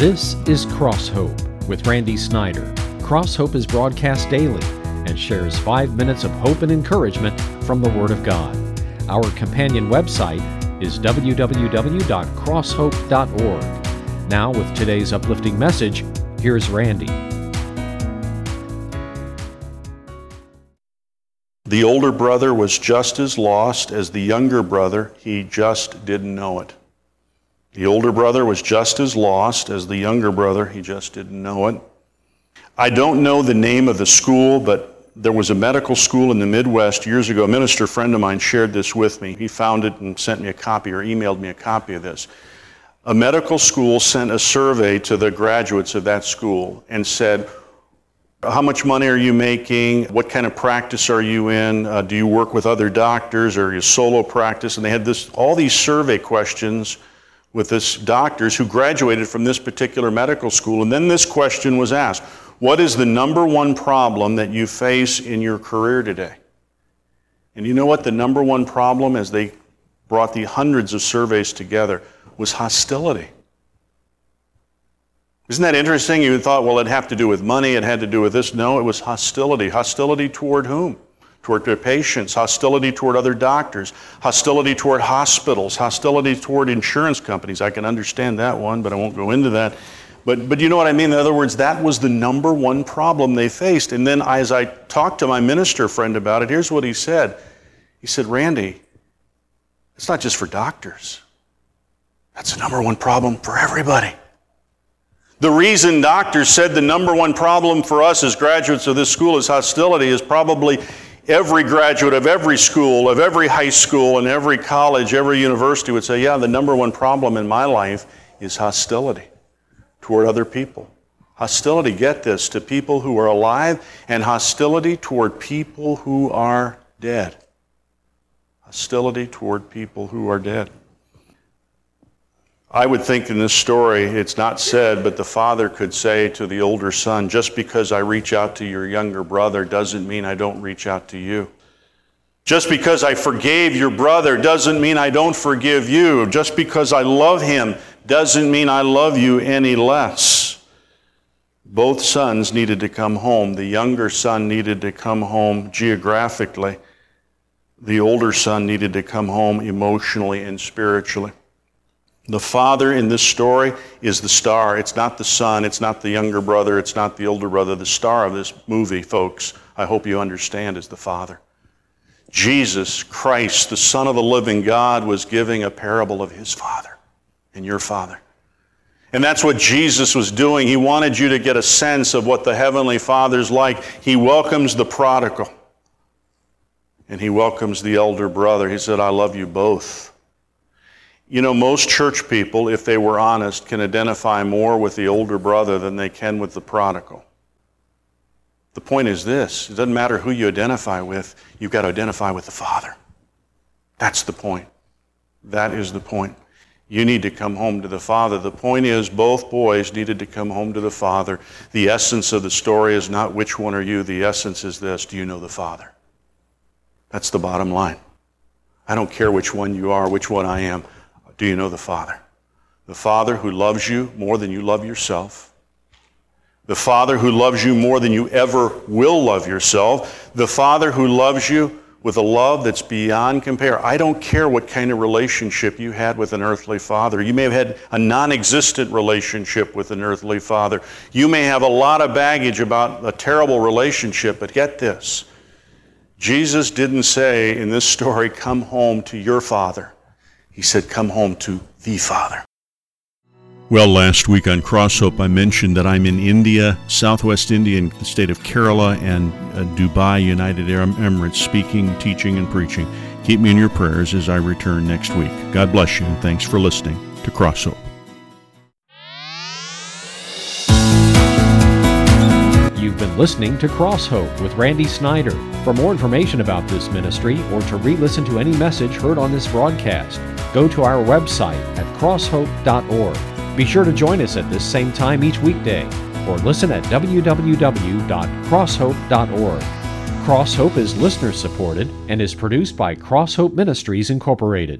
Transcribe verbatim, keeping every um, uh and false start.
This is Cross Hope with Randy Snyder. Cross Hope is broadcast daily and shares five minutes of hope and encouragement from the Word of God. Our companion website is w w w dot cross hope dot org. Now, with today's uplifting message, here's Randy. The older brother was just as lost as the younger brother. He just didn't know it. The older brother was just as lost as the younger brother. He just didn't know it. I don't know the name of the school, but there was a medical school in the Midwest years ago. A minister friend of mine shared this with me. He found it and sent me a copy or emailed me a copy of this. A medical school sent a survey to the graduates of that school and said, how much money are you making? What kind of practice are you in? Uh, do you work with other doctors, or are you solo practice? And they had this all these survey questions with this doctors who graduated from this particular medical school. And then this question was asked: what is the number one problem that you face in your career today? And you know what the number one problem, as they brought the hundreds of surveys together, was hostility. Isn't that interesting? You thought, well, it'd have to do with money, it had to do with this. No, it was hostility. Hostility toward whom? Toward their patients, hostility toward other doctors, hostility toward hospitals, hostility toward insurance companies. I can understand that one, but I won't go into that. But but you know what I mean? In other words, that was the number one problem they faced. And then as I talked to my minister friend about it, here's what he said. He said, Randy, it's not just for doctors. That's the number one problem for everybody. The reason doctors said the number one problem for us as graduates of this school is hostility is probably every graduate of every school, of every high school, and every college, every university would say, yeah, the number one problem in my life is hostility toward other people. Hostility, get this, to people who are alive, and hostility toward people who are dead. Hostility toward people who are dead. I would think in this story, it's not said, but the father could say to the older son, just because I reach out to your younger brother doesn't mean I don't reach out to you. Just because I forgave your brother doesn't mean I don't forgive you. Just because I love him doesn't mean I love you any less. Both sons needed to come home. The younger son needed to come home geographically. The older son needed to come home emotionally and spiritually. The father in this story is the star. It's not the son. It's not the younger brother. It's not the older brother. The star of this movie, folks, I hope you understand, is the father. Jesus Christ, the Son of the living God, was giving a parable of his father and your father. And that's what Jesus was doing. He wanted you to get a sense of what the Heavenly Father's like. He welcomes the prodigal. And he welcomes the elder brother. He said, I love you both. You know, most church people, if they were honest, can identify more with the older brother than they can with the prodigal. The point is this: it doesn't matter who you identify with, you've got to identify with the Father. That's the point. That is the point. You need to come home to the Father. The point is, both boys needed to come home to the Father. The essence of the story is not which one are you. The essence is this: do you know the Father? That's the bottom line. I don't care which one you are, which one I am. Do you know the Father? The Father who loves you more than you love yourself. The Father who loves you more than you ever will love yourself. The Father who loves you with a love that's beyond compare. I don't care what kind of relationship you had with an earthly father. You may have had a non-existent relationship with an earthly father. You may have a lot of baggage about a terrible relationship, but get this. Jesus didn't say in this story, come home to your father. He said, come home to the Father. Well, last week on Cross Hope, I mentioned that I'm in India, Southwest India, in the state of Kerala, and uh, Dubai, United Arab Emirates, speaking, teaching, and preaching. Keep me in your prayers as I return next week. God bless you, and thanks for listening to Cross Hope. You've been listening to Cross Hope with Randy Snyder. For more information about this ministry or to re-listen to any message heard on this broadcast, go to our website at cross hope dot org. Be sure to join us at this same time each weekday, or listen at w w w dot cross hope dot org. Cross Hope is listener supported and is produced by Cross Hope Ministries Incorporated.